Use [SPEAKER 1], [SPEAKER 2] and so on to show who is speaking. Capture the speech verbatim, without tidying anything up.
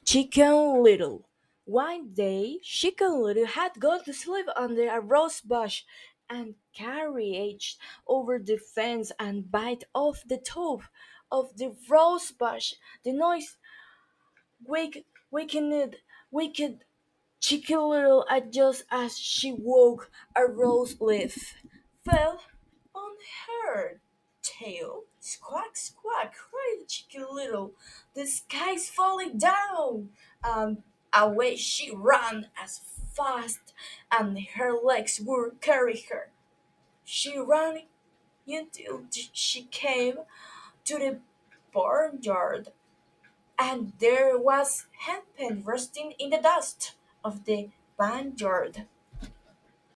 [SPEAKER 1] Chicken Little. One day, Chicken Little had gone to sleep under a rose bush and carried over the fence and bite off the top of the rose bush. The noise wake, wakened, wicked Chicken Little at just as she woke. A rose leaf fell on her tail. Squawk, squawk, cried Chicken Little. The sky's falling down. And away she ran as fast and her legs would carry her. She ran until she came to the barnyard, and there was Hempen roasting in the dust of the barnyard.